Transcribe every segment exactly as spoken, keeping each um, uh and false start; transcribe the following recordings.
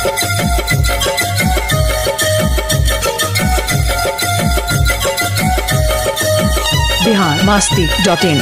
Bihar Masti dot in.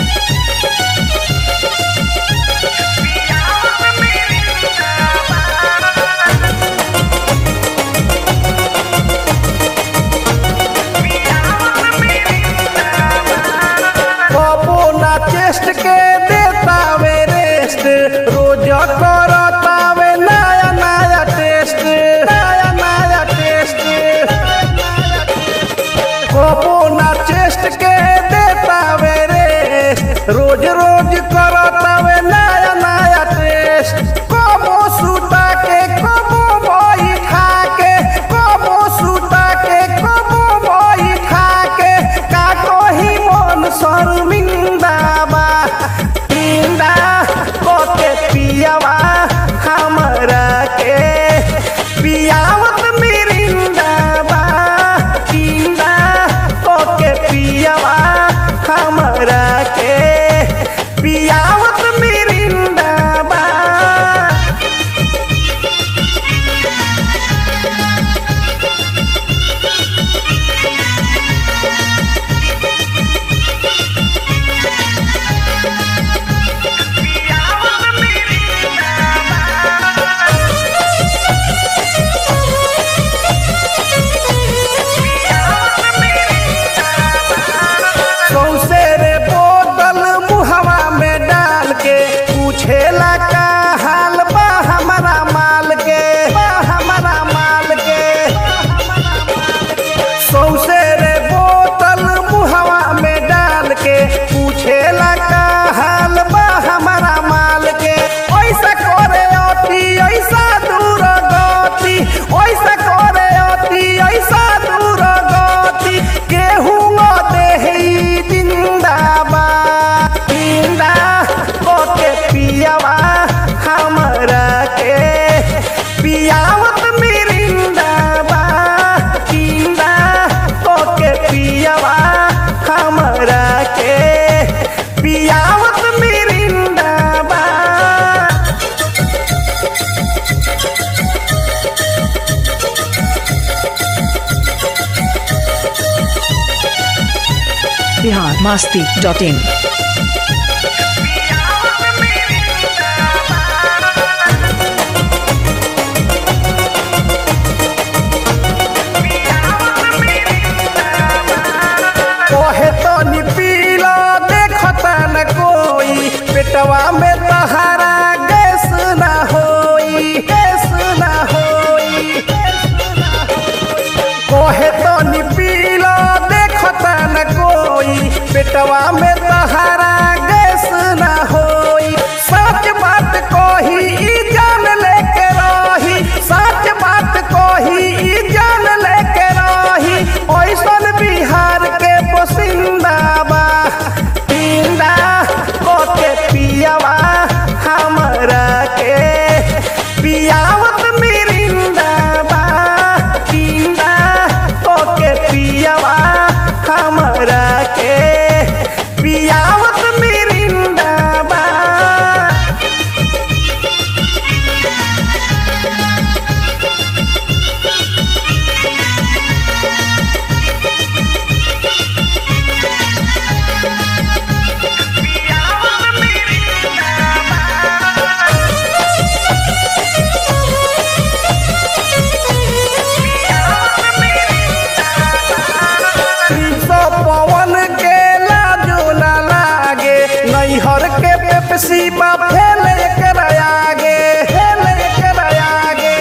टेस्ट के देता वे रेस्ट रोज करता वे नया नया टेस्ट नया नया टेस्ट कबो ना टेस्ट के देता वे रेस्ट रोज रोज करता वे नया नया टेस्ट कबो सूता के कबो बोई खा के कबो सूता के कबो बोई खा के का कही मन शर्मिंदा पियावा हमरा के पियावत मिरिंदा बा पिंदा ओके पियावा हमरा के पियावत मिरिंदा बा। छेला का हाल बा हमारा माल के बा हमारा माल के सौसे रे बोतल मुहवा में डाल के पूछेला का हाल बा हमारा माल के ऐसा करे अति ऐसा दूर गति ऐसा करे अति ऐसा दूर गति केहू देही जिंदाबा जिंदा ओके पियावा हमरा के पियावत मिरिंदा बा पिंदा ओके पियावा हमरा के पियावत मिरिंदा बा। Bihar Masti dot in. पेटवा में तहारा गैस ना होई गैस ना होई कोहे तो निपीला देखता न कोई पेटवा में तहारा गैस ना होई सच बात कोही ई जान लेके रही सच बात कोही ई जान लेके रही ओइसन बिहार के पोसिंदा बा पिंदा ओके पियावा हमरा के पियावत मिरिंदा बा पिंदा ओके पियावा हमरा के पियावत मिरिंदा बा। पवन के लाजो ना लागे नैहर के पेप्सी बा फैले कर आगे फैले कर आगे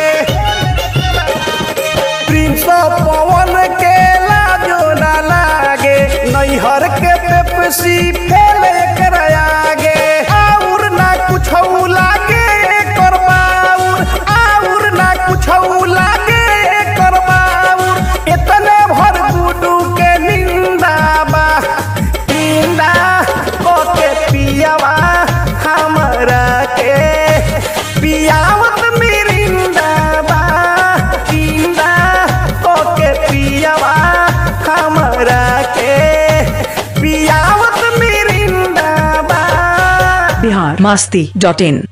प्रिंस पवन के लाजो ना लागे नैहर के पेप्सी फैले कर आगे और ना कुछ लागे कर बाउर और ना कुछ लागे कर बाउर इतने भर गुडू के निंदा बा पिंदा ओके पियावा हमरा के पियावत मिरिंदा बा पिंदा ओके पियावा हमरा के पियावत मिरिंदा बा। बिहार मस्ती डॉट इन।